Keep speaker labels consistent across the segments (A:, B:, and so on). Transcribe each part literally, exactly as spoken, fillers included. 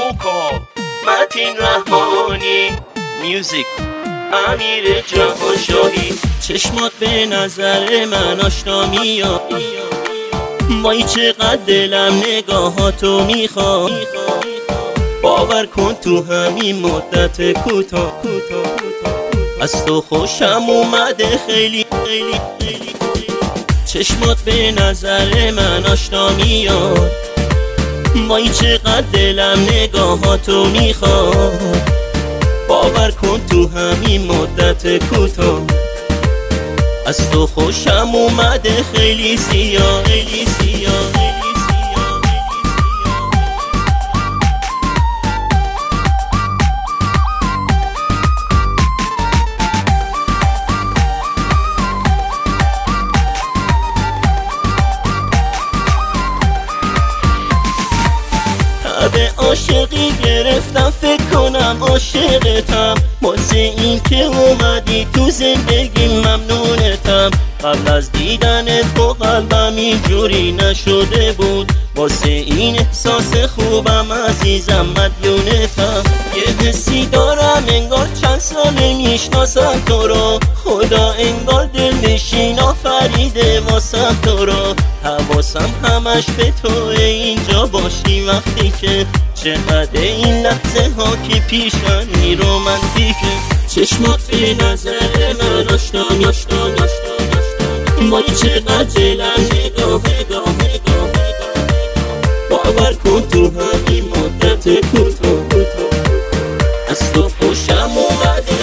A: وکال متین رحمانی، میوزیک امیر جهانشاهی. چشمات به نظر من آشنا میاد، وای چقدر دلم نگاهاتو میخواد. باور کن تو همین مدت کوتاه از تو خوشم اومده خیلی خیلی خیلی. چشمات به نظر من آشنا میاد، وای چقدر دلم نگاهاتو میخواد. باور کن تو همین مدت کوتاه از تو خوشم اومده خیلی زیاد خیلی زیاد. به عاشقی گرفتم، فکر کنم عاشقتم. واسه این که اومدی تو زندگی ممنونتم. قبل از دیدن تو قلبم اینجوری نشده بود، واسه این احساس خوبم عزیزم مدیونتم. یه حسی دارم انگار چند ساله میشناسم تو رو، خدا انگار دلنشین آفریده واسم تو رو. حواسم همش به تو اینجا باشی وقتی که چقدر این لحظه ها که پیشانی رومانتیکه. چشمات به نظر من آشنا آشنا آشنا، وای چقدر دلم نگاه نگاه نگاه. باور کن تو همین مدت کوتاه از تو خوشم اومده.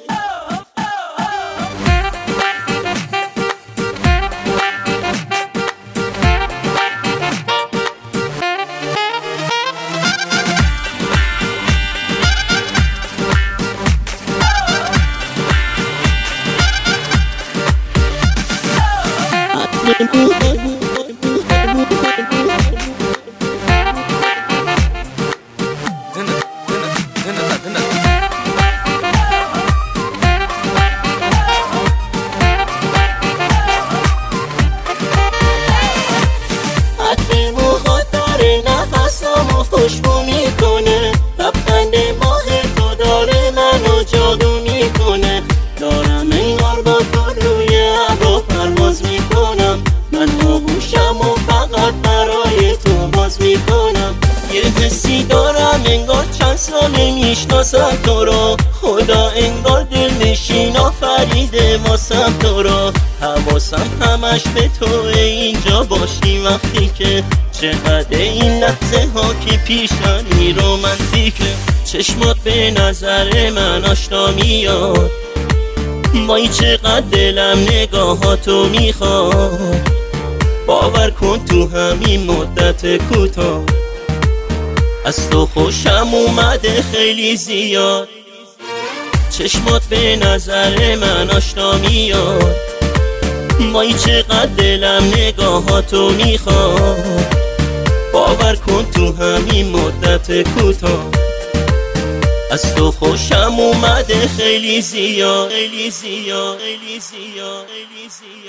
A: خوشبو میکنه، لبخند ماه تو داره منو جادو میکنه. دارم انگار با تو روی هوا پرواز میکنم، من آغوشم و فقط برای تو باز میکنم. یه حسی دارم انگار چند ساله میشناسم تو رو، خدا انگار دلنشین آفریده واسم تو رو. حواسم همش به تو اینجا باشی وقتی که چقدر این لحظه ها که پیشانی رومانتیکه. چشمات به نظر من آشنا میاد، وای چقدر دلم نگاهاتو میخواد. باور کن تو همین مدت کوتاه از تو خوشم اومده خیلی زیاد. چشمات به نظر من آشنا میاد، وای چقدر دلم نگاهاتو میخواد. باور کن تو همین مدت کوتاه از تو خوشم اومده خیلی زیاد خیلی زیاد خیلی زیاد خیلی زیاد.